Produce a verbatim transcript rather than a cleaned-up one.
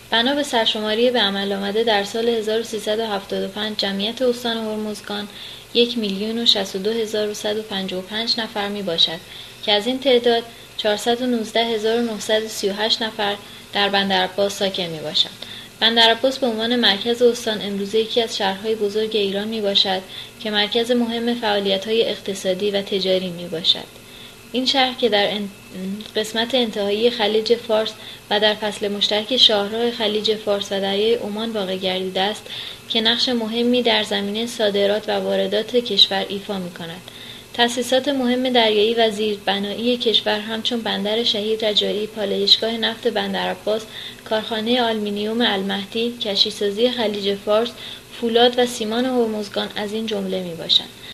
بنا به سرشماری به عمل آمده در سال هزار و سیصد و هفتاد و پنج جمعیت استان هرمزگان یک میلیون و شصت و دو هزار و صد و پنجاه و پنج نفر می باشد که از این تعداد چهارصد و نوزده هزار و نهصد و سی و هشت نفر در بندرعباس ساکن می باشند. بندرعباس به عنوان مرکز استان امروزه یکی از شهرهای بزرگ ایران می باشد که مرکز مهم فعالیت‌های اقتصادی و تجاری می باشد. این شهر که در قسمت انتهایی خلیج فارس و در فصل مشترک شاهراه خلیج فارس و دریای عمان واقع گردیده است که نقش مهمی در زمینه صادرات و واردات کشور ایفا می‌کند. تأسیسات مهم دریایی و زیربنایی کشور همچون بندر شهید رجایی، پالایشگاه نفت بندرعباس، کارخانه آلومینیوم المهدی، کشتیسازی خلیج فارس، فولاد و سیمان هرمزگان از این جمله میباشند.